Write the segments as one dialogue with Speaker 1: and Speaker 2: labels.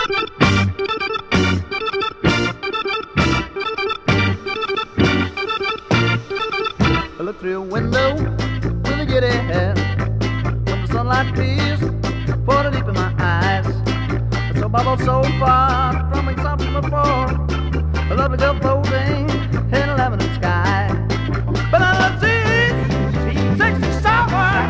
Speaker 1: I look through a window with a giddy head, when the sunlight peers for deep in my eyes. I saw bubble so far, drumming soft on the floor, a lovely girl floating in a lavender sky. But I love she's sexy sour.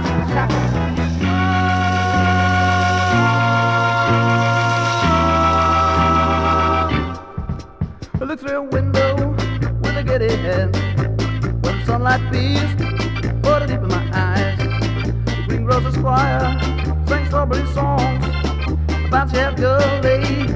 Speaker 1: I look through a window with a giddy head, when the sunlight beats for deep in my eyes. The green grocer's choir sang strawberry songs, a bouncy-haired girl lay